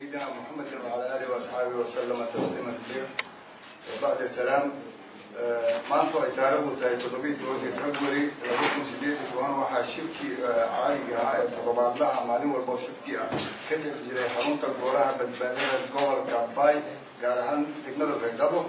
سيدنا محمد وعلى آله وأصحابه وسلم تسليما كثيرا. وبعد السلام ما أنتوا يتعرفوا تطبيق وجه فبراير لكم سيدي سواء وحاشبكي عالية تطبع لها معلومة والبوسطية كده جري حرمت الجوراها بدبادية الجوال كاباي قالهن تكمل الرجبه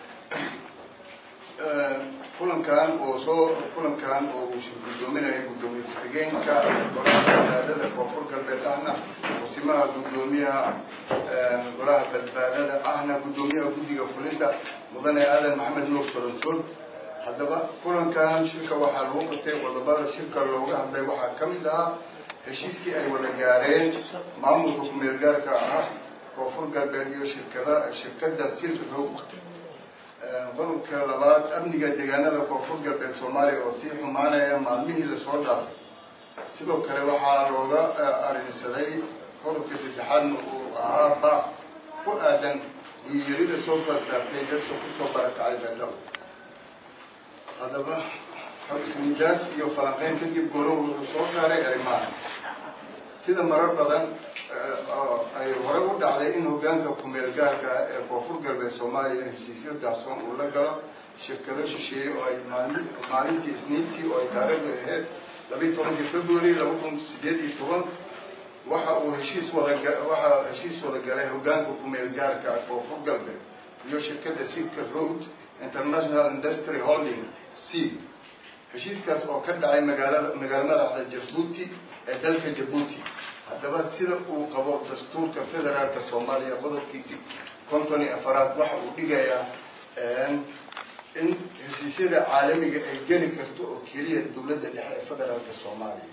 كلن كان وشغلومنا يقدموا تجين كجوراها بدبادية كوفر كالبدانا وسماها قدوميها جوراها بدبادية احنا قدوميها قدية فلنتا مدن آدم محمد نور سرنسول هذا كلن كان شركة وحلوم قتي وضبط الشركة اللوجة هذا واحد كميدا هشيسكي أي ولا جارين معمول حكم الجار كأه كوفر قلبي شركة ده سير الروق وضم كلابات أبني قد جانا ده كوفر قلبي الصومالي وصيح معنا معلمه للصورة سيدو كلوا حالوجا أرين السداي وضم كسيتحان وعابا وآدم يريد سوف تسافر سوف بركة على الجو هذا بقى حبس ميداس يوفلانين كتير بقولوا صوصاري أريمان سيدا مرر بدن أي ورود على إنه جانك كميرجار كوفر قلب الصومالي هسيسيو داسون ولا قال شركة شيء أو مالتي سنيتي أو تعرف هاد لبي تون في فبراير لبكم سيدي تون وهشيس ولا قال هو جانك كميرجار كوفر قلب يو شركة سيك رود International Industry Holding C هشيس كاس أو كده عين مجال على جيبوتي دلك جيبوتي هذا بس سيدا وقبض دستور كفدرال كصوماليا قدر كيسي كونتوني أفراد واحد وبيجايا إن هشيسيدا عالمي جاني كرتو كيليا الدولة اللي هي فدرال كصوماليا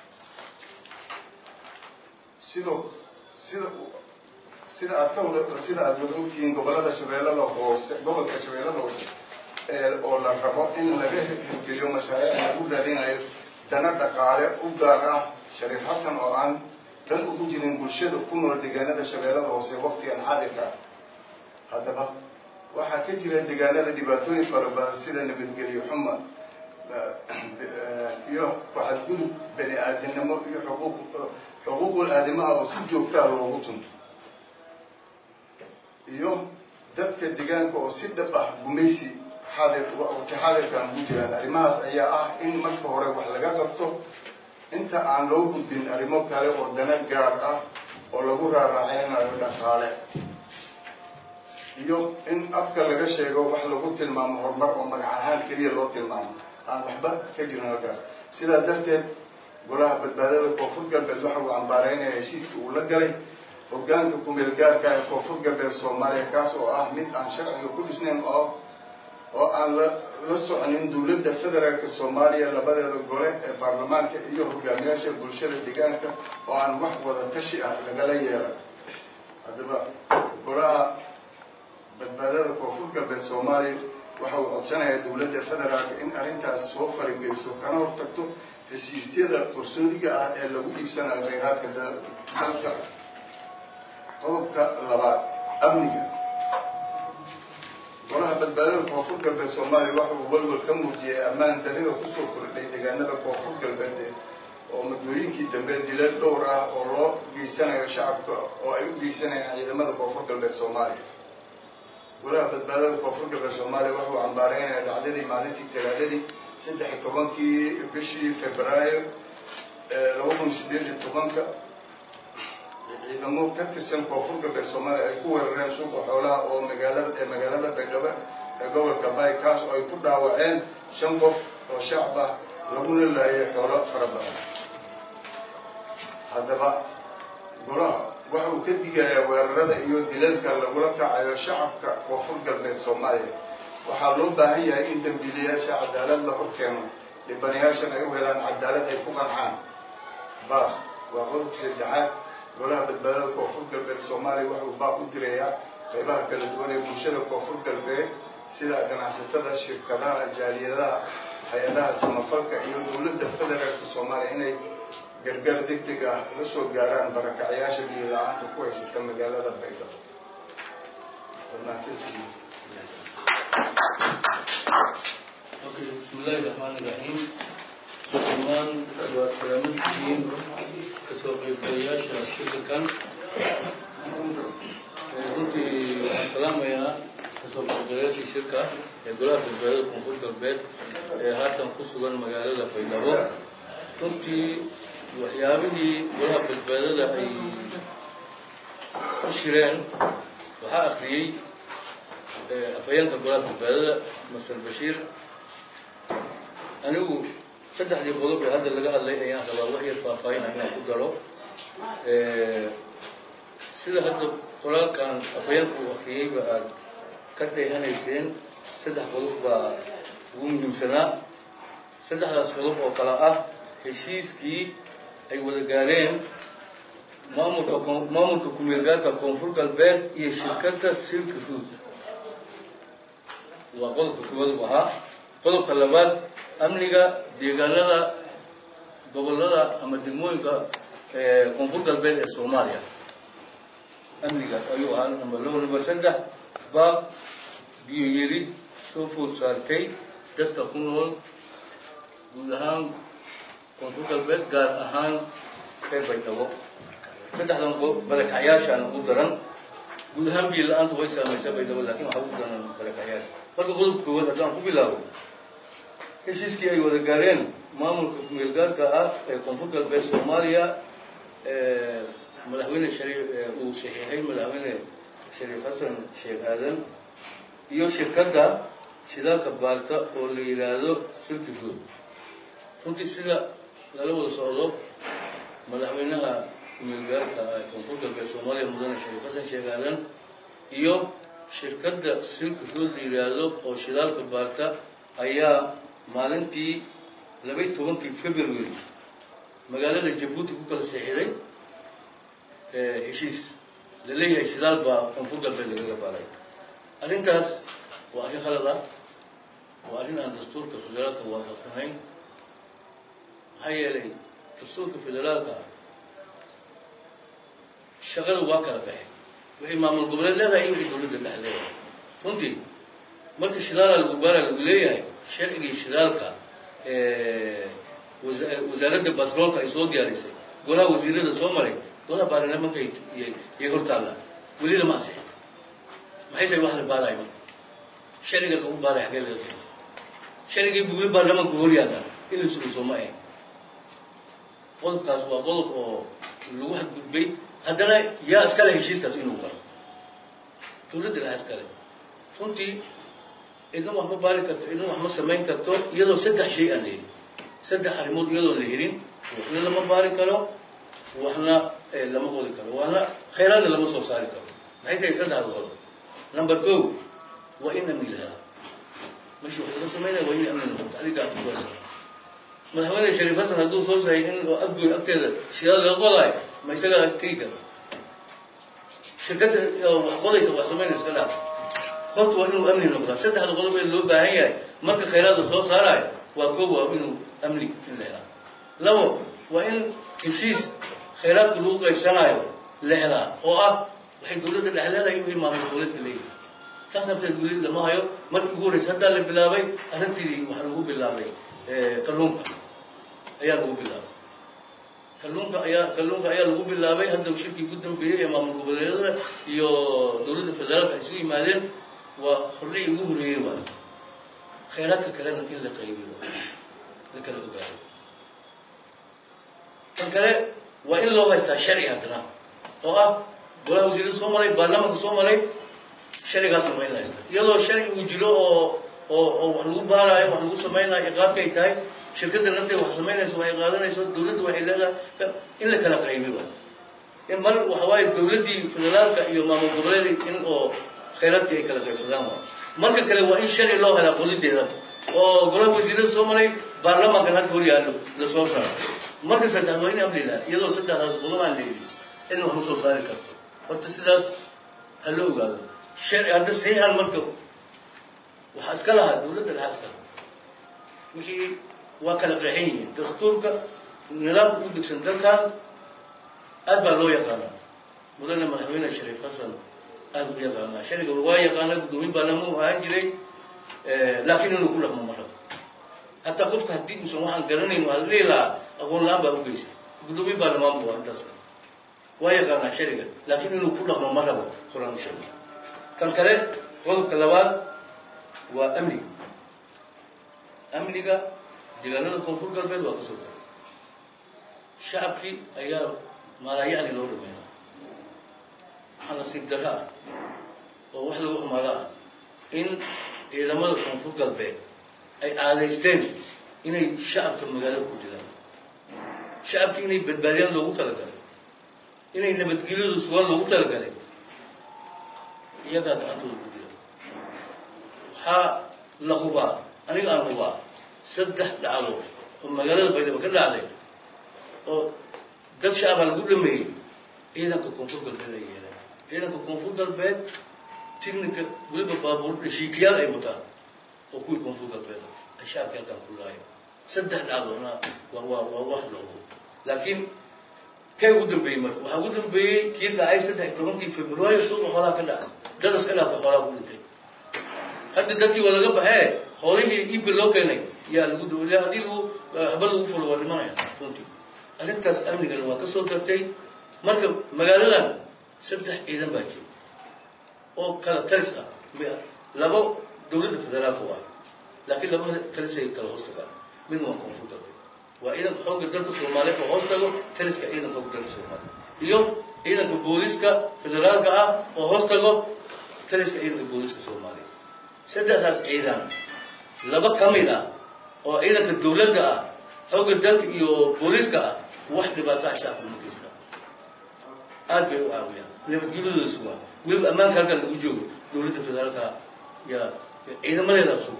سيدا أتوقعين قبل هذا شبيلة هو قبل كشبيلة هو أو لا رفض إن لقيه اليوم مشاريع نقول لدينا تنادى قارئ وقارئ شريف حسن وعن دم وجودين برشيد وكونوا الدجانة شبيلة هو في وقت حادثة هذا بقى وحكيت له الدجانة اللي باتوني فربنا سيدا نبي تقولي محمد يو واحد جود بني آدم ما حقوق الآدم أو سجوا كتار وقتهم يوم دبك الدجان كو سيدبه بميسي حاضر وتحاضر كان بوجران أريماس أيها إن مكفورة وحلقة قبته أنت عن لو بدين أريمو كله ودنا جار ولا جورا راعينا ولا خالق يوم إن أبكر لقى شيء وحلقة المام هرمر ومجعهان كليه لوط المام عن وحبة كجرنا الجاس سيدا درت قولها بدبادة كوفر قلب الزحف وعن بارين يشيس ولا قلي وجانك كميرجار كوفر قلب الصومالي كاس وأحمد عن شرع كل سنين oo aan la soconin dawladda federaalka Soomaaliya labadeeda gole ee baarlamaanka iyo hogaamiyaasha bulshada deegaanka oo aan wax wada tashi ah laga yeelay hadaba golaha badbaadada koonfur galbeed Soomaaliya waxa uu codsanayaa dawladda federaalka in arrintaas soo farageliso kana hortagto heshiisyada qorsoodiga ah ee lagu iibsanayo kheyraadka dalka qodobka labaad amniga golaha badbaadada koonfur galbeed Soomaaliya waxa uu walwal ka muujiyay ammaan darrida ku soo kordhay deegaanada koonfur galbeed oo madooyinkii dambe dilal dhowr ah oo loo geysanayo shacabka oo ay u geysanayaan ciidamada koonfur galbeed Soomaaliya golaha badbaadada koonfur galbeed Soomaaliya waxa uu cambaaraynayaa dhacdadii maalintii Talaadadii 13 bishii Febraayo 2018 ciidamo ka tirsan koonfur galbeed Soomaaliya ay ku weerareen suuqa xoolaha oo magaalada Baydhabo ee gobolka Bay kaas oo ay ku dhaawaceen 5 qof oo shacab ah laguna laayay xoolo fara badan hadaba golaha waxa uu ka digayaa weerarada iyo dilalka lagula kacayo shacabka koonfur galbeed Soomaaliya waxaa loo baahan yahay in dambiilayaasha cadaalad la horkeeno dhibanayaashan ay u helaan cadaalad ay ku qancaan waa qodobka saddexaad golaha badbaadada koonfur galbeed Soomaaliya waxa uu baaq u dirayaa qaybaha kala duwan ee bulshada koonfur galbeed sida ganacsatada shirkadaha jaaliyadaha hay'adaha samafalka iyo dawladda federaalka Soomaaliya inay gargaar degdeg ah la soo gaaraan barakacayaasha biyo la'aanta ku haysata magaalada Baydhabo بسم الله الرحمن الرحيم كمان وكلامتين كسوق الفرياش الشركة salaamayaa kasoo qaybgalayaashii shirka ee golaha badbaadada koonfur galbeed ee haatan ku sugan magaalada Baydhabo. runtii waxyaabihii golaha badbaadada ay ku shireen waxaa akhriyey afhayeenka golaha badbaadada Masar Bashiir. anigu saddexdii qodob ee hadda laga hadlay ayaan rabaa wax yar faahfaahin inaan ku daro. sida hadda qoraalkan afhayeenku uu akhriyey ba aad ka dheehanayseen saddex qodob baa ugu muhiimsanaa. saddexdaas qodob oo kala ah heshiiskii ay wada gaareen maamulka ku-meelgaarka koonfur galbeed iyo shirkadda Silk Road. waa qodobka koowaad u ahaa. qodobka labaad amniga deegaanada gobolada ama degmooyinka koonfur galbeed ee Soomaaliya. amniga ayuu ahaa number 3. baaq biyo yari soo food saartay dadka ku nool guud ahaan koonfur galbeed gaar ahaan reer Baydhabo. saddexdan barakacayaashaan ugu daran. guud ahaan biyo la'aanta way saamaysaa Baydhabo laakiin waxaa ugu daran barakacayaasha. marka qodobka koowaad haddaan ku bilaabo heshiiskii ay wada gaareen maamulka ku-meelgaarka ah ee koonfur galbeed Soomaaliya madaxweyne uu saxiixay madaxweyne Shariif Xasan Sheekh Aadan iyo shirkadda shidaalka baarta oo la yiraahdo Silk Road. runtii sida lala wada socdo madaxweynaha ku-meelgaarka ah ee koonfur galbeed Soomaaliya mudane Shariif Xasan Sheekh Aadan iyo shirkadda Silk Road la yiraahdo oo shidaalka baarta ayaa maalintii 12 February magaalada Jabuuti ku kala saxiixday heshiis la leeyahay shidaal baa koonfur galbeed laga baaray. arrintaas waa arrin khalad ah. waa arrin aan dastuurka federaalka waafaqsanayn. maxaa yeelay dastuurka federaalka shaqada waa kala baxay. wixii maamul goboleed leedahay iyo wixii dowladda dhex leedahay. runtii markii shidaala lagu baaraa lagu leeyahay sharcigii shidaalka wasaaradda batroolka ay soo diyaarisay golaha wasiirada soo maray golaha baarlamaanka iyo hortaalla weli lama ansixin. maxay tahay wax la baarayo marka sharciga lagu baaray xagee laga keenay? sharcigii weli baarlamaanka hor yaalla in la sugo sooma ahayn. qodobkaas waa qodob oo lagu xadgudbay. haddana yaa iskale heshiiskaas inuu galo dowladda lahaa iskale. runtii idin wax ma baari karto idin wax ma samayn karto iyadoo saddex shay aan la helin. saddex arrimood iyadoo la helin waxna lama baari karo waxna lama qodi karo waxna khayraadna lama soo saari karo. maxay tahay saddexda qodob? number 2 waa in amni lahaa. meesha wax laga sameynaya waa in amni noqoto. adiga aad ku wasa madaxweyne Shariif Xasan hadduu soo sahay in adgoy agteeda shidaal laga qodayo ma isaga agtegi karo? shirkadda wax qodaysa wax sameynaysa iska dhaaf. horta waa inuu amni noqdaa. saddexda qodob ee loo baahan yahay marka khayraadda soo saarayo waa koob waa inuu amni in la helaa. labo waa in heshiis khayraadka lagu qaybsanayo la helaa oo ah waxay dowladda dhex leedahay iyo wixii maamul goboleedka leeyahay. taas nafteed weli lama hayo. markii ugu horreysa haddaa la bilaabay arrintii waxaa lagu bilaabay kalluunka ayaa lagu bilaabay. kalluunka ayaa lagu bilaabay. hadda shirkii ugu dambeeyey ee maamul goboleedyada iyo dowladda federaalka ay isugu yimaadeen waa horreey ugu horreeyey waa khayraadka kalena in la qaybiyo la kala ogaado. tan kale waa in loo haystaa sharci haddana oo ah golaha wasiirada soo maray baarlamaanka soo maray sharcigaasna waa in la haystaa. iyadoo sharci uu jiro oo wax lagu baarayo wax lagu samaynayo iqaabka ay tahay shirkadda nafteeda wax samaynaysa waxay qaadanayso dowladda waxay leedahay in la kala qaybiyo. in mar waxa waaye dowladdii federaalka iyo maamul goboleed in oo khayraadkii ay kala qaybsadaan waa. marka kale waa in sharci loo helaa qodideeda oo golaha wasiirada soo maray baarlamaankan halka hor yaallo la soo saaro. marka saddexaad waa in amni lahaa. iyadoo saddexdaas qodob aan leeyihin in wax ma soo saari karto. horta sidaas ha loo ogaado. sharci hadda saxiixan marka waxaa iska lahaa dowladda lahaa iska lahaa. wixii waa kala qeexan yihiin. dastuurka nidaamka u degsan dalkan aad baa loo yaqaanaa. mudane madaxweyne Shariif Xasan aad u yaqaanaa. sharciga waa yaqaanaa. guddoomiye baarlamaan uu ahaan jiray laakiin inuu ku dhaqmo ma rabo. hataa qofka haddii uusan waxaan garanayn waxaa la dhihi lahaa aqoon la-aan baa u geysay. guddoomiye baarlamaan buu intaas waa yaqaanaa sharciga laakiin inuu ku dhaqmo ma rabo. quraan u sheegay كان كله قلب كلابات وأمني أمنيكا جيراننا الكونفور قلبه وقصود شعبي أيام ما لا يعني لون منه أنا سيدها وواحد يروح مراه إن إذا ما الكونفور قلبه أي عاديستين إن الشعب كم مجال كوجدا شعب كإني بدبريان لو تلقى إني بتجيله السؤال لو تلقى يقعد أنتو كوجدا ها لهوبا أنا قال هو سدح دعوه ومجال البيت بكرة عليه أو ده الشعب على قبل ما إذا كونفور قلبه إذا كونفور قلبه تكنيك قلب بابور شيكيال أي متى وكل كونفور قلبه الشعب كان كله سدح دعوه أنا وواحد له لكن كيف ودن بيمر وودن بي كيف لا عايز سدح ترون كيف فبراير سوق حولا كده درس كده في حولا ودن تي هذا دكتي ولا جنب هاي حوالي يبلو كني يا لود ولا هذي لو حبلو فلو ولا ما يعني فهمتي أنت تسألني قال واقع صوت دكتي مركب مقالنا سدح إذا باجي أو كلا ترسا لبو دولة الفدرالية لكن لبو ترسا كلا هوستقال من هو كونفوتر وإذا حوق الدولة الصومالية فهوستقال ترسا إذا حوق الدولة الصومالية اليوم إذا كبوليسكا فدرالية وهوستقال ترسا إذا كبوليسكا الصومالية سدح هذا إذا لبو كاملا أو إذا كدولة حوق الدولة يو بوليسكا واحد باتاع شعب المكيستا أربع وعاوية لما تجيبوا الأسواق ويبقى أمان كارك الوجود دولة الفدرالية يا إذا ما له سوق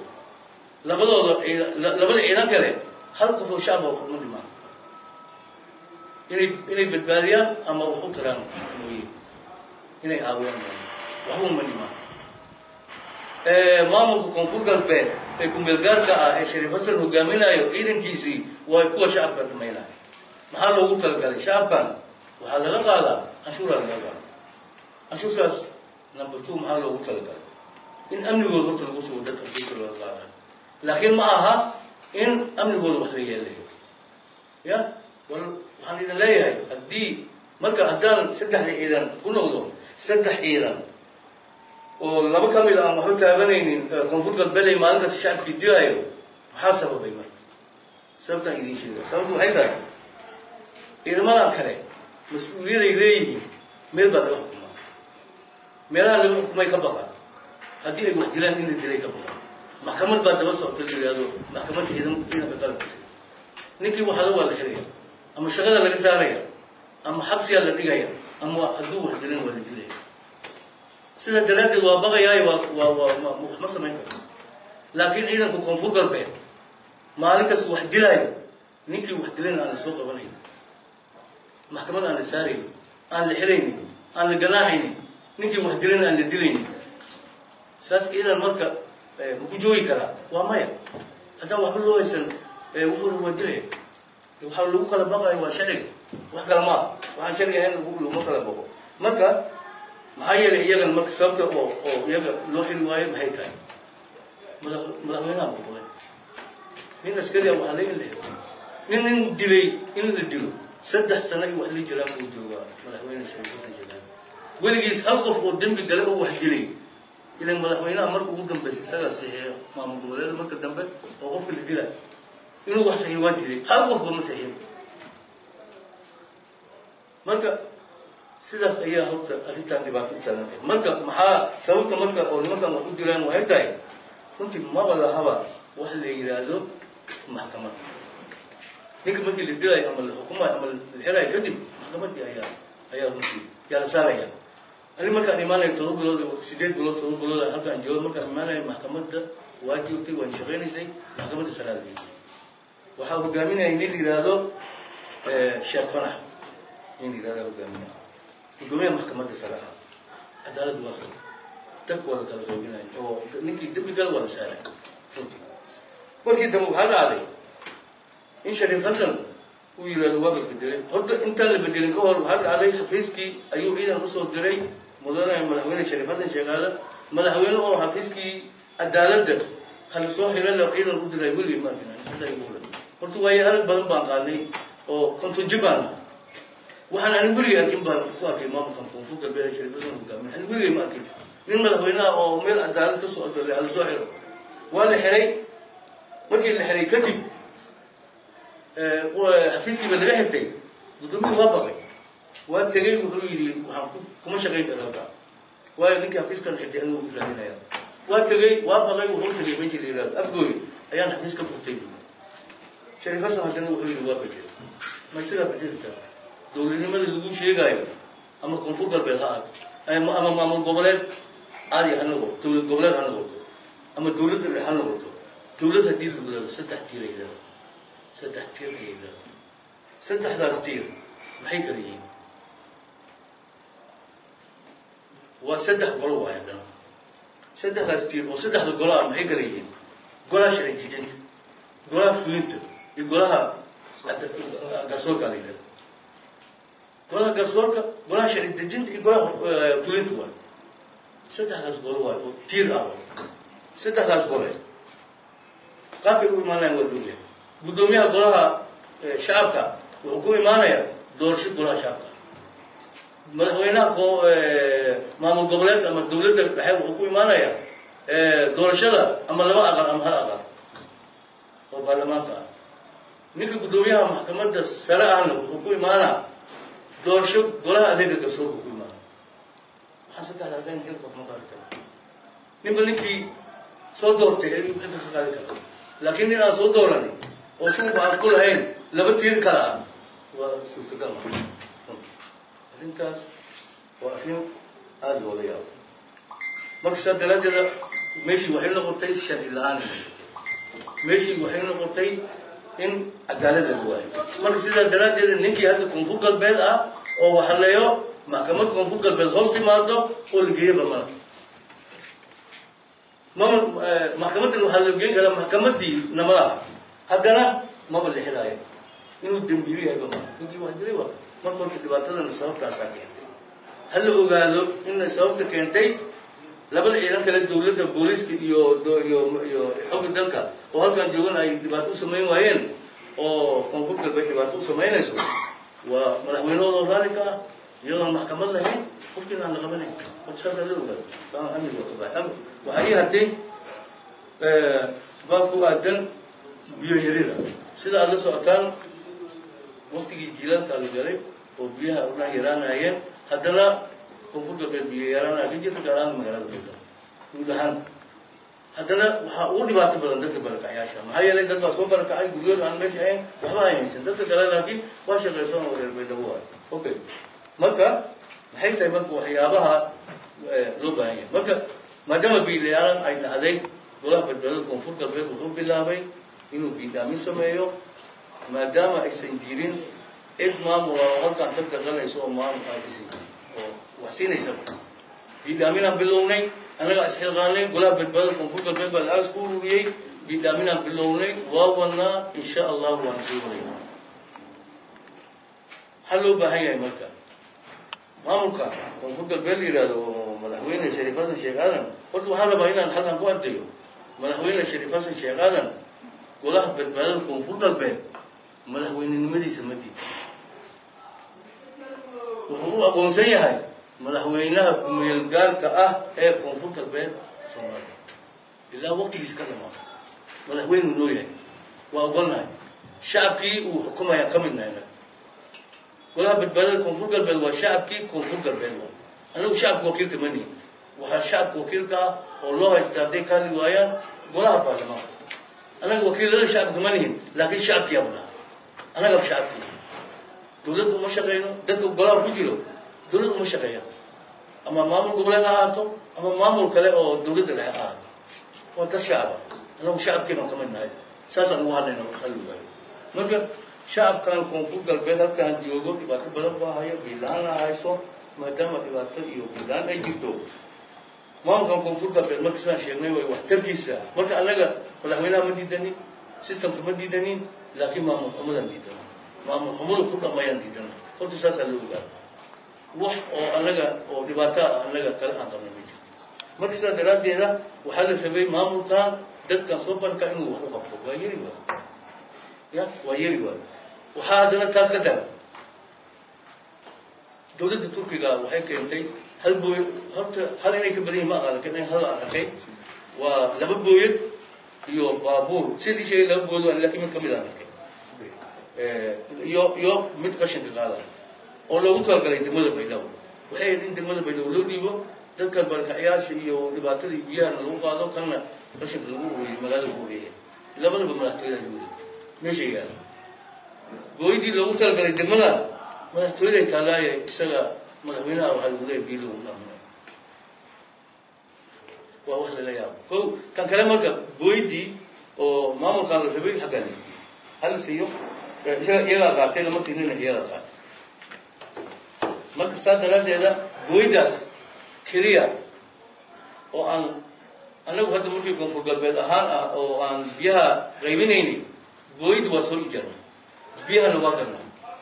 لبلا إذا كله هل كفوا شعب وخدمة ما إني بالباليان أما وحوت رام موي إني عاوية وهو من ما ما ممكن كونفور قلبه يكون بالغار كا شريف حسن هجامينا إذن كيسي ويكون شعب كتمينا محل لو تلقى شعب كان وحال لقى أشورا لقى أشوفاس نمبر 2 محل لو تلقى إن أمن يقول تلقى سودة تلقى لقى لكن معها إن أمن يقول وحدية له يا وحال إذا لا يهي الدي مركا أدان سدح إذن كنا وضم سدح إذن ولما كمل أم وحول تابنين كونفور قلبي ما أنت الشعب كديايو محاسبة بيمر سبتا إذن شيء سبتو هيدا إذا ما نكره مسؤولية إليه ملبا الحكومة ملا الحكومة يكبرها هذه المحدلان إن الدليل كبرها محكمة بعد ما صوت الجلادو محكمة إذا بتطلب كسي نكي وحلو ولا خير أما شغلة اللي سارية أما حبسي اللي جاية أما هدوه محدلين ولا الدليل سنة دلائل وبغى ياي ما سمعنا لكن إذا كونفور قلبه مالك سوى دلائل نكي وحدلين على السوق بني محكمة أنا ساري أنا الحريني أنا الجناحيني نكي وحدلين أنا الدليني ساس إذا المركب مكجوي كلا ومايا هذا وحلو يسن وحلو ودري وحلو كلا بقى وشرق وحكلا ما وحشرق هنا بقول ما كلا بقى مركب محيا يجا المركب سبته أو يجا لوح الواي محيطان ملاوينا بقول من أسكري أو عليه اللي من دلي إن الدلو سدح سنة وحلي جرام وجوا ملاوينا شريفة الجلال ولقيس ألقف قدام بقلقه وحدلي إذا ملاوينا مركب قدام بس سلا سهى ما مقولة المركب قدام بس وقف الدلال إنه وحسه وادي ألقف بمسحين مركب sidaas ayaa horta arrintan dhibaato u taagantay marka maxaa sababta marka oo nimankan wax u diraan waxay tahay runtii maba lahaba wax la yiraahdo maxkamad ninka markii la diray ama xukuumad ama la xiray kadib maxkamadii ayaa runtii yaa saaraya ani markaan imaanay 7 bilood 8 bilood halkaan joogo markaan imaanay maxkamadda waajibkii waan shaqeynaysay maxkamadda salaadii waxaa hogaaminayay nin la yiraahdo sheekh fanax nin la yiraahdo hogaaminayay قدومية محكمة الصراحة عدالة وصل تقوى الكلام أو نكى دبي قال ولا سارة فهمتي ولكن دمو هذا عليه إن شريف حسن ويلا الواقع بدري هذا أنت اللي بدري كهول هذا عليه حفيزكي أيوه إذا وصل دري مدرنا ملحوين شريف حسن شغالة ملحوين أو حفيزكي عدالة ده هل صح ولا لا إذا بدري يقول لي ما فينا هذا يقول قلت ويا هذا بدن بانقالي أو كنت جبان وحنا نقولي أكيد بان فوق إمام كان فوق البيت شريف حسن وكامل نقولي ما أكيد nin madaxweynaha oo meel cadaalad ka soo la soo xiro waa la xiray markii la xiray kadib xafiiskii ba laga xirtay gudoomiye waa baqay waa tagay wuxuu yidhi waxaan kuma shaqayn karaa waayo ninkii xafiiskan xirtay anuu u raadinaya waa tagay waa baqay wuxuu tagay meeshii la yidhahdo afgooy ayaan xafiis ka furtay shariif xasan haddana wuxuu yidhi waa bedel ma isagaa bedeli kara dowladnimada lagu sheegaayo ama koonfur galbeed ha ahaato ama maamul goboleed caadi ha noqoto dowlad goboleed ha noqoto ama dowladda dhexe ha noqoto dowlad haddii lagu yidhahdo saddex tiir ay leedahay saddex tiir ayay leedahay saddexdaas tiir maxay kala yihiin waa saddex golo waayo haddana saddexdaas tiir oo saddexda golo ah maxay kala yihiin golaha sharci dejinta golaha fulinta iyo golaha garsoorka la yidhahdo golaha garsoorka golaha sharci dejinta iyo golaha fulinta waay saddexdaas golo waay oo tiir ah saddexdaas gole qaabkay u imaanayaan waa dowlad guddoomiyaha golaha shacabka wuxuu ku imaanayaa doorasho golaha shacabka madaxweynaha maamul goboleed ama dowladda dhexe wuxuu ku imaanayaa doorashada ama laba aqal ama hal aqal oo baarlamaanka ah ninka guddoomiyaha maxkamadda sare ahna wuxuu ku imaanaa doorasho golaha adeega garsoorka ku imaana waxaan saddexdaas in xilka kuma qaadi kara ninba ninkii soo doortay ayuu xilka ka qaadi kara laakiin nin aan soo dooranin oo shuuba aan ku lahayn laba tiir kala ah waa suurtagal ma arrintaas waa arrin aada loola yaabo marka saa daraaddeeda meeshii waxay noqotay sharci la-aan meeshii waxay noqotay in cadaalad lagu waayo marka sidaa daraaddeeda ninkii hadda koonfur galbeed ah oo waxaleeyo maxkamad koonfur galbeed hoos timaado oo la geeyaba mana maxkamaddan waxaa la geen karaa maxkamaddii namalaha haddana maba la xilaayo inuu dembiilu yahayba ma ninkii wax dilay waa marka horta dhibaatadana sababtaasaa keentay ha la ogaado in sababta keentay labada ciidan kale dowladda booliiska iyo xogga dalka oo halkan joogan ay dhibaato u samayn waayeen oo koonfur galbeed dhibaato u samaynayso waa madaxweynahooda raalli ka ah iyadoon maxkamad lahayn qofkiina aan la qabanayn marka saasaa la ogaado taan amniga waa ka baxay waxaa ii hartay baab ku aadan biyo yarida sida aad la socotaan waqtigii jiilaankaa la galay oo biyaha odhan yaraanayeen haddana koonfur galbeed biyo yaraanaya ka jirta gaar ahaan magaalada bayda guud ahaan haddana waxaa ugu dhibaato badan dadka barakacyaasha maxaa yeelay dad baa soo barakacay guryood aan meesha ahayn waxba ay haysan dadka kale laakiin waa shaqaysan oo reer baydhabo waayo okay marka maxay tahay marka waxyaabaha loo baahan yahay marka maadaama biilayaalan ay dhacday golaha badbaadada koonfur galbeed wuxuu bilaabay inuu biidhaamin sameeyo maadaama aysan jirin cid maamula oo halkan ka daqanayso oo maamul aysan jirin oo wax siinaysa biidhaaminaan bilownay annagaa isxilqaanay golaha badbaadada koonfur galbeed baa lacag isku ururiyey biidhaaminaan bilownay waa wadnaa insha allahu waan sii wadaynaa maxaa loo baahan yahay marka maamulka koonfur galbeed la yidhahdo oo madaxweyne shariif xasan sheekh aadan horta waxaan rabaa inaan halkan ku ardayo madaxweyne shariif xasan sheekh aadan golaha badbaadada koonfur galbeed madaxweynenimadiisa ma diida wuxuu u aqoonsan yahay madaxweynaha ku-meel gaarka ah ee koonfur galbeed soomaaliya ilaa waqtigiisa ka dhamaado madaxweynuu noo yahay waa ogolnahay shacabkii uu xukumayaa ka midnahay golaha badbaadada koonfur galbeed waa shacabkii koonfur galbeed waa anagu shacabka wakiilka ma nihin waxaa shacabka wakiilka ah oo loo haysta hadday ka hadli waayaan golaha baarlamaanka anaga wakiilada shacabka ma nihin laakiin shacabkii abnaa anagaba shacabkii dowladda uma shaqeyno dadka golaha ku jiro dowladda uma shaqeeya ama maamul goboleed ha ahaato ama maamul kale oo dowladda dhexe ha ahaato waa dad shacaba anagu shacabkii baan ka mid nahay saasaan ugu hadlayna halli waayo marka shacabkan koonfur galbeed halkaan joogo dhibaato badan baa hayo biilaan-aan la hayso maadaama dhibaato iyo biilaan ay jirto maamulkan koonfur galbeed marka sidaan sheegnay way waxtarkiisa marka annaga madaxweynaha ma diidanin systemka ma diidanin laakiin maamul xumadaan diidana maamul xumadu ku dhamayaan diidana horta saasaa loo ogaado wax oo annaga oo dhibaato ah annaga kale aan qabna ma jirto marka sidaa daraaddeeda waxaa la rabay maamulkan dadkan soo barka inuu wax u qabto waa yeri waayo ya waa yeri waayo waxaa haddana taas ka dara dowladda turkiga waxay keentay هل إنك بديه ما قال لكن هلا أنا خي ولما بويد يو بابور سيدي شيء لما بويد أنا لكن متكمل أنا خي يو متقشن كذا ولا وصل قال يدمر بيداو وهي يدمر بيداو لو ديبو ذكر بركاياش يو لباتري بيان لو قالوا كنا قشن لو ملال بوري لما بمرتين جوري ماشي قال بويدي لو وصل قال يدمر ما تقولي تلاقي إسلا مدهونا أو هالولي بيلو نعم وأهل الأيام كو كان كلامك بويدي أو ما مكان لسبب حكاني هل سيو إسلا يلا قاتل لما سينين يلا قاتل ما كساد دلالة هذا بويداس كريا أو أنا وهذا ممكن يكون في قلب الأهان أو أن بيها غيبينيني بويد وصل جنة بيها نواقنا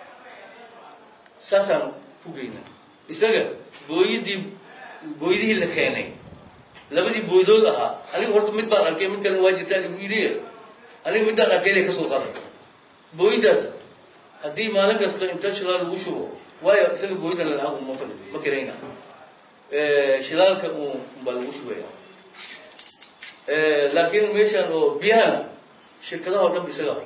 ساسا فوقينا إسرائيل بويدي اللي كاني لبدي بويدو لها أنا قلت مدبر أركي من كان واجد تالي بويدي أنا مدبر أركي لك سوقنا بويداس هدي مالك أصلا انتشر الوشو ويا إسرائيل بويدا للأهم مفرد ما كرينا شلالك بالوشو يا لكن ميشان بيهنا شركتها هو بيسلا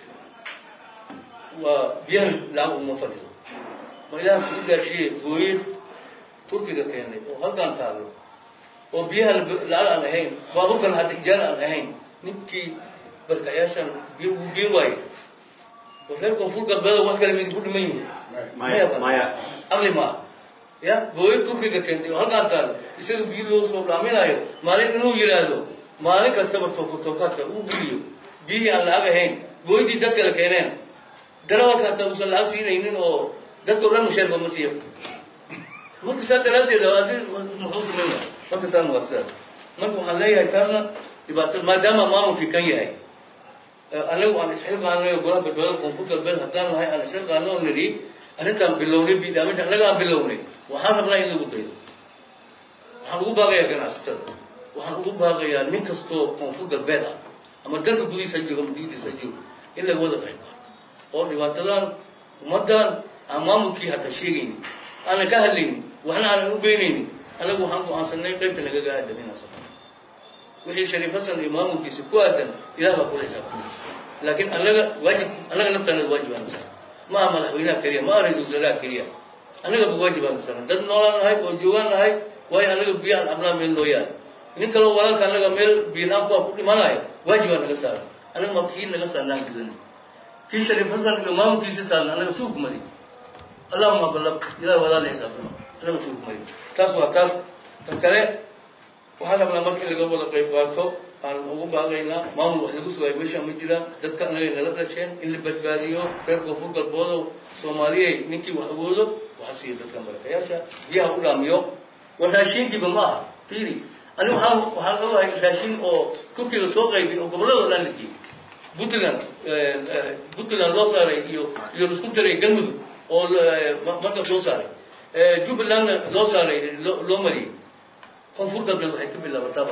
وبيهنا للأهم مفرد ما إلى كل شيء بويد تركي كأنه وهل كان تعلو وبيها لا أنا هين وهو كان هذا إجانا أنا هين نكى بركياشان بيواي وفلان كونفور قبل واحد كلام يقول مين ما أغلى ما يا بويد تركي كأنه وهل كان تعلو يصير بيلو صوب لامين أيوه مالك إنه يرادو مالك أستمر توكاته وبيلو بيه على أغلى هين بويد يدك كأنه دلوا كاته وصل عسير إنه ده كلام مشان بمسيح ما كسرت لاتي ده محوس منه ما كسر مغسل ما كحلي هيتنا يبقى ما دام ما ممكن كان يهي أنا وأنا إسحاق أنا يقول بالبلد كونفوت البلد حتى أنا هاي أنا إسحاق أنا ونري أنا كان بلوني بيدامج أنا كان بلوني وحنا بلا إنه بطيء وحنا باقي كان أستر وحنا باقي من كستو كونفوت البلد أما ده كبدي سجوا كبدي سجوا إلا هو ده خير أو يبقى ومدان أمامك حتى شيء أنا كهلين وإحنا بينين أنا وحنا عن سنة قيمة لقى قاعد من أصلا وهي شريف حسن إمامك سكواتا إلى بقول حساب لكن أنا واجب أنا نفتن الواجب أنا ما عمل خوينا كريه ما رزق زلا كريه أنا بواجب أنا سنة ده نولا هاي وجوان هاي وهي أنا بيان أبنا من لويا إن كلو ولا كان لقى ميل بينا أقوى ما لاي واجب أنا سنة أنا مكين لقى سنة كذا في شريف حسن إمامك سنة أنا سوق مري اللهم بلغ إلى ولا لحساب أنا مسؤول ماي تاس وتاس تكره وهذا من أمرك اللي قبل قريب قاركو أنا أقول بعدين ما هو وحده سوى بيش أمجدا ذكر أنا نلقى شيء اللي بدباريو في كفر قلبه سومالي نكى وحبوله وحسيد ذكر مرة يا شا جه أقول أميو وحشين كي بما فيري أنا وحنا حشين أو كوكي السوق أي قبله ولا نكى بطلنا الله صار يو رسكتري قلبه أو ما كان لوساري جوب لنا لوساري لومري كونفور قبل الحين بالله وتابع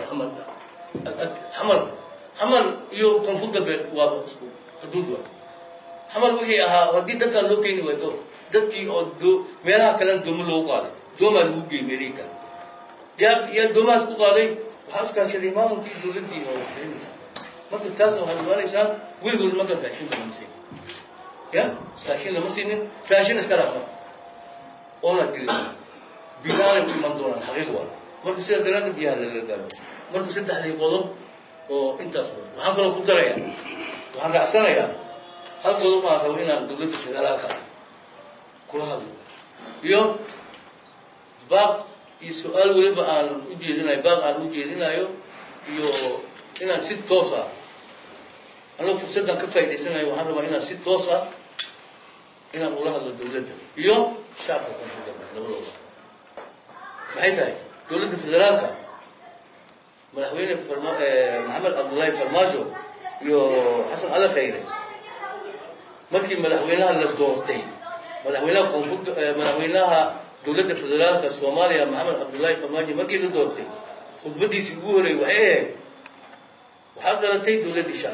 حمل يو كونفور قبل وابا حدود حمل وهي هدي دكان لوكين ويدو دكي أو دو ميرا كلام دوم لوقال دوم لوجي أمريكا يا دوم أسكو قالي وحاس كان شيء ما ممكن يزول دي أو ما تتاسو هالوالي سام ويقول ما كان فاشين بمسين يا فاشين لمسين فاشين استرافا أونا تيجي بيجان في منطقة حقيقة ما تصير دلنا بيها للجالو ما تصير تحلي قلوب أو أنت أصلا وحنا كنا كل ترى وحنا عسنا يا هل قلوب ما سوينا دولة الشغالة كل هذا يوم باب السؤال ولا بقى وجدنا بقى وجدنا يو هنا 6 توصى أنا فرصتنا كفاية سنة وحنا ما هنا 6 توصى هنا نقولها للدولة يوم شعب كونفدرالي دولة بحيث دولة الفدرالية ملحوين محمد عبد الله فرماجو يو حسن على خيره مركي ملحوينها للدورتين ملحوينها ملحوينها دولة الفدرالية الصومالية محمد عبد الله فرماجو مركي للدورتين خطبتي سيقولي وحيه وحضرتي دولة الشعب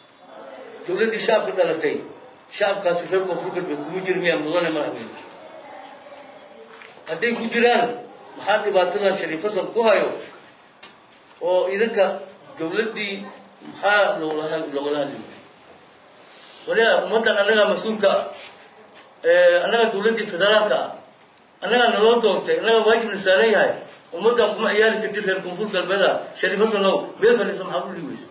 دولة الشعب كدلتين شعب كان سفر كفر بالكمجر مياه مظلم مرحبين hadday ku jiraan maxaa dhibaatada Shariif Xasan ku hayo oo idinka dawladdii maxaa loola hadlay wala ummadan anaga mas'uulka anaga dawladdii federaalka anaga naloo doortay anaga waajibna saaran yahay ummadan kuma ciyaari kartid reer koonfur galbeed Shariif Xasan oo meel fadhiisan maxaa u dhiwaysa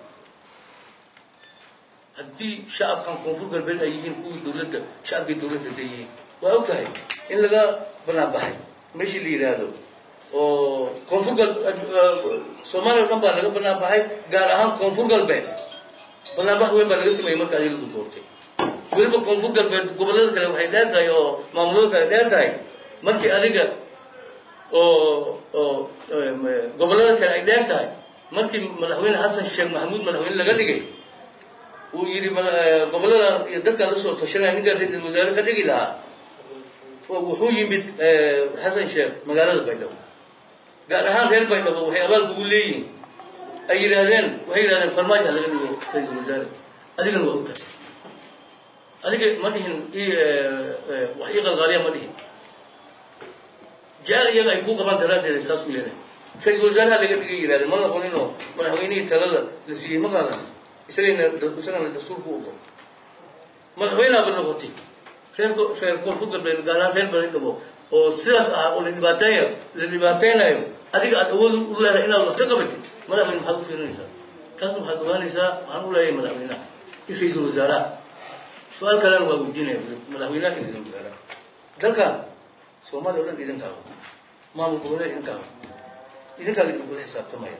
haddii shacabkan koonfur galbeed ay yihiin kuwii dawladda shacabkii dawladda deeyay waa og tahay in laga banaan baxay meeshii la yiraahdo oo koonfur galbeed Soomaaliya dhan baa laga banaan baxay gaar ahaan koonfur galbeed banaan bax weyn baa laga sameeyay marka ay lagu doortay waliba koonfur galbeed gobollada kale waxay leedahay oo maamulada kale leedahay markii adiga oo gobollada kale ay leedahay markii madaxweyne Xasan Sheekh Maxamuud madaxweyne laga dhigay uu yiri gobollada iyo dadka la soo tashanay ninka ra'iisul wasaare ka dhigi lahaa wuxuu yimid Xasan Sheekh magaalada Baydhabo gaar ahaan reer Baydhabo waxay abaal ugu leeyihiin ay yiraahdeen farmaajo laga dhigo ra'iisul wasaare adigana waa ogtahay adiga ma dhihin wax ii qalqaaliya ma dhihin jaal iyaga ay ku qaban daraadeed saas u yeelay ra'iisul wasaaraha laga dhigay yiraahdeen ma noqonino madaxweynihii talada la siiyay ma qaadan isagana dastuurku u ogo madaxweynaha ba noqotay reer koonfur galbeed gaar ahaan reer Baydhabo oo sidaas ah oo la dhibaateynayo adiga aad awood u leedahay inaad wax ka qabatid madaxweyne maxaad u fiirinaysaa taas waxaad ogaanaysaa waxaan u leeyahay madaxweynaha iyo ra'iisul wasaaraha su'aal kalena waa weydiinaya madaxweynaha iyo ra'iisul wasaaraha dalkan Soomaaliya oo dhan idinkaa maamul goboleed idinkaa la xisaabtamaya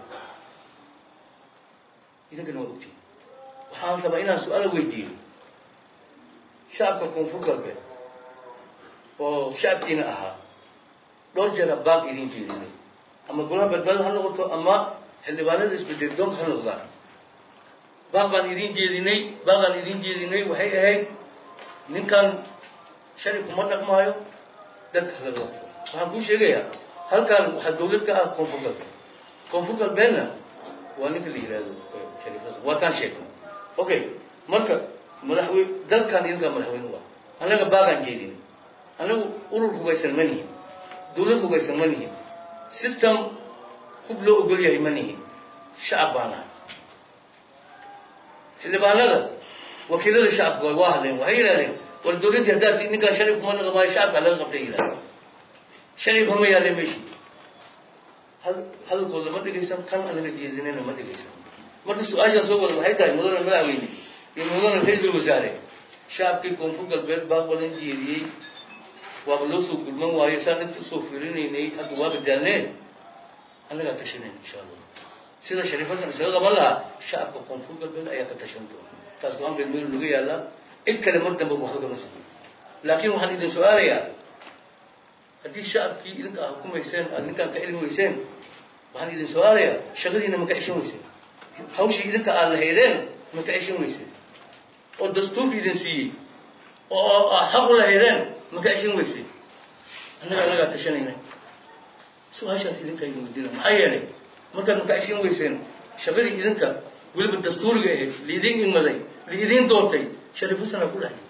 idinkana waa ogtiin waxaan rabaa inaan su'aal weydiiyo shacabka koonfur galbeed oo shacabkiina ahaa dhowr jeer baaq idin jeedinay ama golaha badbaado ha noqoto ama xildhibaanada isbedel doonka ha noqdaan baaqaan idin jeedinay waxay ahayd ninkan sharci kuma dhaqmaayo dadka laga wato waxaan kuu sheegayaa halkan waxaa dawlad ka ah koonfur galbeedna waa ninka la yiraahdo Shariif Xasan waa tan sheekay okay marka madaxweyne dalkan idinka madaxweyne waa anaga baaqan jeedin anagu urur hubaysan manihin dawlad hubaysan manihin system hub loo ogol yahay manihin shacabana xildhibaanada wakiilada shacabka waa hadleen waxay yiraahdeen war dawladda hadii ninka sharci kuma naqmay shacabka laga qabtay yiraahdo sharci kuma yaalay meeshi hal kooda ma dhigaysan kan anaga jeedinayna ma dhigaysan marka su'aasha soo wada waxay tahay mudane madaxweyne iyo mudane ra'iisul wasaare shacabkii koonfur galbeed baa badan jeediyay waa loo soo gulman waayo saan inta soo fiirinaynay hadda waa badalneen anaga tashaneen insha Allah sida Shariif Xasan isaga qaban lahaa shacabka koonfur galbeed ayaa ka tashan doona taas waa amri meel lagu yaala cid kale mar dambe wax laga mas'uul laakiin waxaan idin su'aalayaa haddii shacabkii idinka hukumayseen ninkan ka ilmi weyseen waxaan idin su'aalayaa shaqadiina ma ka cishan weyseen hawshii idinka aad lahaydeen ma ka cishan weyseen oo dastuurka idin siiyey oo xaq u lahaydeen ma ka cishan weyseen anaga tashanayna su'aashaas idinka idin weydiina maxaa yeelay markaad ma ka cishan weyseen shaqadii idinka weliba dastuuriga ahayd liidin imaday liidin doortay Shariif Xasan ku lahayd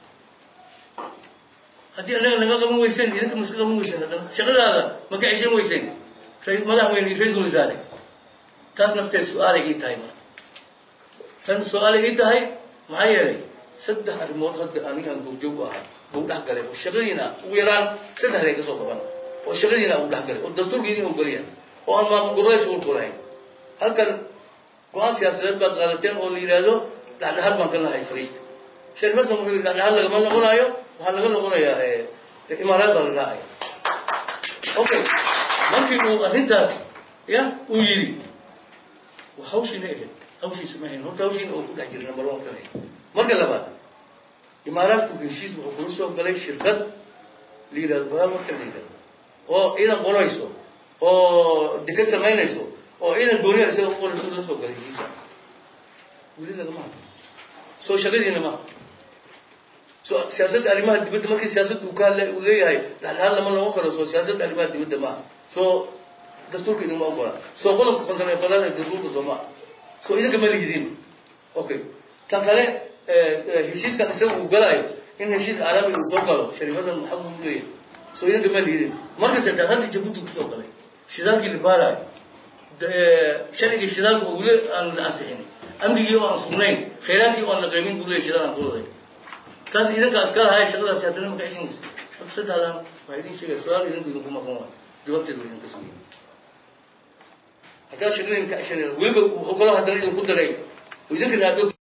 haddii anaga naga qaban weyseen idinka ma iska qaban weyseen haddana shaqadaada ma ka cishan weyseen madaxweyne iyo ra'iisul wasaare taas nafteed su'aal ay tahay tan su'aal ay tahay maxaa yeelay saddex arrimood hadda anigaan goobjoog ahaa buu dhex galay oo shaqadiina ugu yaraan saddex leeg ka soo qaban oo shaqadiina uu dhex galay oo dastuurkiina uu galiya oo aan maamul goboleed soo kulahayn halkan go'aan siyaasadeed baad qaadateen oo la yiraahdo dhexdhexaad baan ka nahay fariista Shariif Xasan wuxuu yidhi dhexdhexaad lagama noqonayo waxaa laga noqonayaa imaaraad baa la raacaya okay markii uu arrintaas uu yidhi hawshiina ahayd hawshiisa ma ahayn horta hawshiina uu ku dhex jiray number 1 kanay marka labaad imaaraadku heshiis wuxuu kula soo galay shirkad la yiraahdo baraamka la yiraahdo oo ciidan qorayso oo dekad samaynayso oo ciidan gooniya isaga u qorayso la soo galay heshiis weli lagama hadlo soo shaqadiina ma soo siyaasadda arrimaha dibadda markii siyaasaddu uu leeyahay hal lama noqon karo soo siyaasadda arrimaha dibadda ma soo dastuurka idin ma ogola soo qodobka konton ee fadlan ee dastuurka Soomaa soo idinka ma liidin okay tan kale heshiiska isaga uu galayo in heshiis caalami uu soo galo Shariif Xasan maxaa uu leeyahay soo idinka ma liidin marka saddex halkii jabuuti ku soo galay shidaalkii la baaraay sharcigii shidaalka oo weli aan la ansixin amnigii oo aan sugnayn khayraadkii oo aan la qiimin buu leeyahay shidaal aan qododay taas idinka askar haay shaqadaasi haddana ma ka xishinaysa marka saddexdan waxaa idin sheegaya su-aal idinku maqan waa jawaabteeda waa idinka sugaya haddaa shaqadin ka xishanaya weliba wuxuu kaloo haddana idinku daray idinka